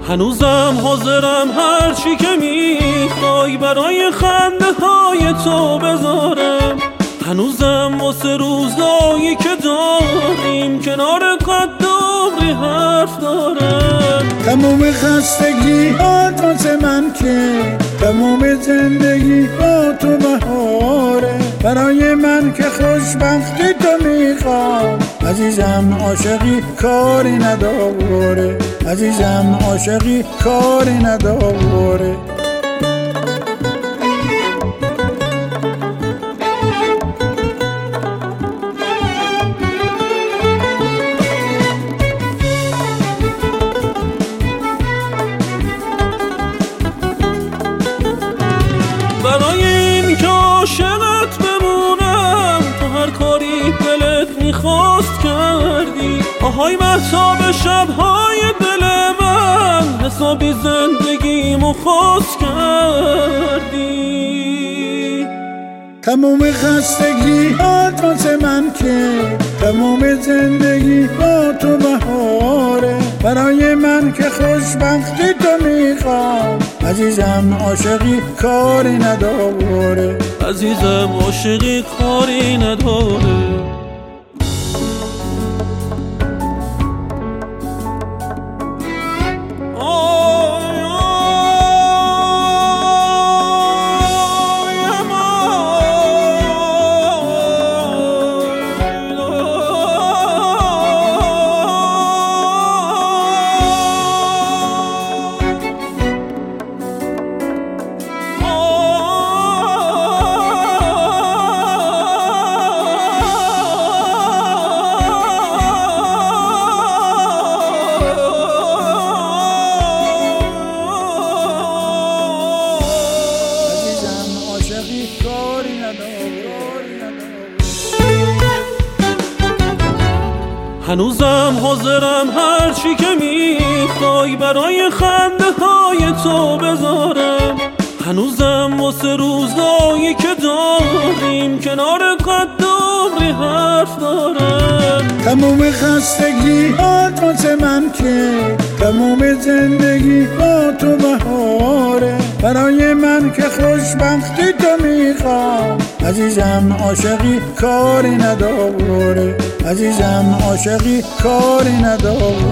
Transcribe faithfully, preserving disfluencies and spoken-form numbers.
هنوزم حاضرم هر چی که میخوای برای خنده های تو بذارم. هنوزم واسه روزایی که داریم کنار قد دغری حرف دارم. تموم خستگی هات واسه من که تموم زندگی با تو بهاره. برای من که خوشبختی تو میخوام عزیزم عاشقی کاری نداره. عزیزم عاشقی کاری نداره. برای این که عاشقت بمونم تو هر کاری دلت میخواست کردی. آهای مهتاب شبهای دل من حسابی زندگیمو خواست کردی. تموم خستگی هات واسه من که تموم زندگی با تو بهاره. برای من که خوشبختی تو میخوام عزیزم عاشقی کاری نداره. عزیزم عاشقی کاری نداره. هنوزم حاضرم هر چی که میخوای برای خنده های تو بذارم. هنوزم واسه روزایی که داریم کنار قد دغری حرف دارم. تموم خستگی هات واسه من که تموم زندگی با تو بهاره. برای من که خوشبختی تو میخوام عزیزم عاشقی کاری نداره. عزیزم عاشقی کاری نداره.